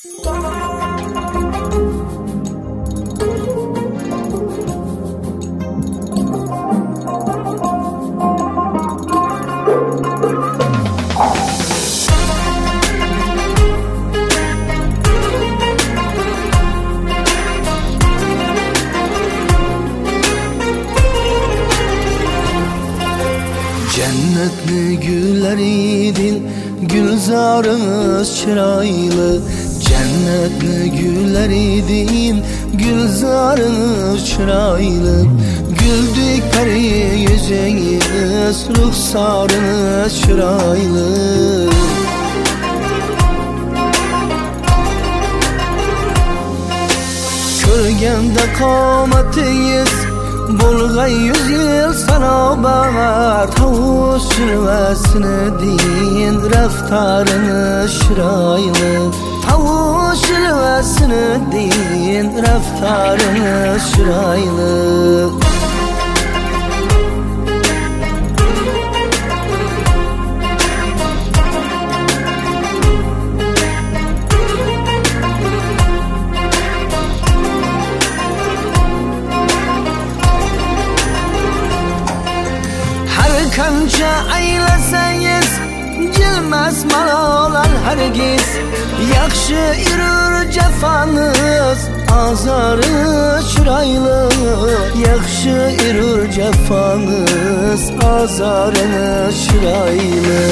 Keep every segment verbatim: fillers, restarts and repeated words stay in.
Cennetli güller idin, gülzarınız çıraylı. Cennetli güller idin, gülzarınız çıraylı. Güldük peri yüzünüz, ruhsarınız çıraylı. Körgende kametiniz, bulgay yüz yıl sana bağır. Tavuş şilvesine din, reftarınız şiraylı. Tavuş şilvesine din, reftarınız şiraylı. Kança aylasangiz jilmas malolar hargiz. Yaxshi yurur jafanız, azarı chiroyli. Yaxshi yurur jafanız, azarı chiroyli.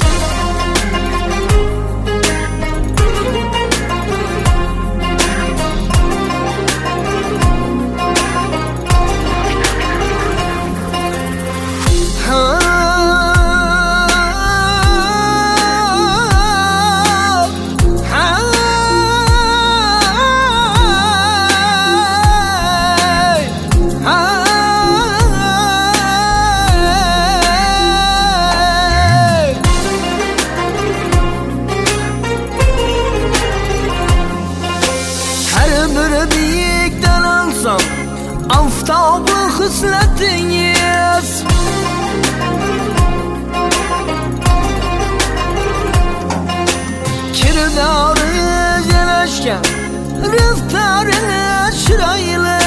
Biyikten alsam aftabı hısletiniz. Kirdarı yeleşken rıftarı şiraylı.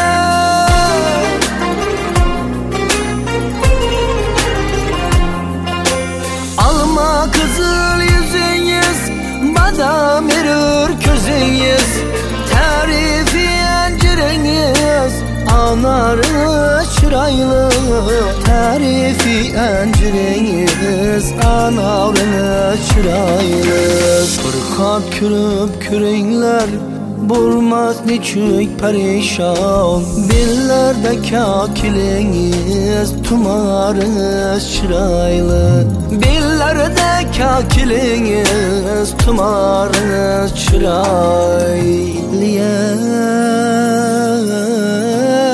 Alma kızıl yüzünüz, badam erir közünüz. Tarifi enciriniz, anarı çıraylı. Tarifi enciriniz, anarı çıraylı. Fırkat kürüp küreğler, bulmaz niçük perişan. Billerde kakiliniz, tumarınız çıraylı. Billerde kakiliniz, tumarınız çıraylı.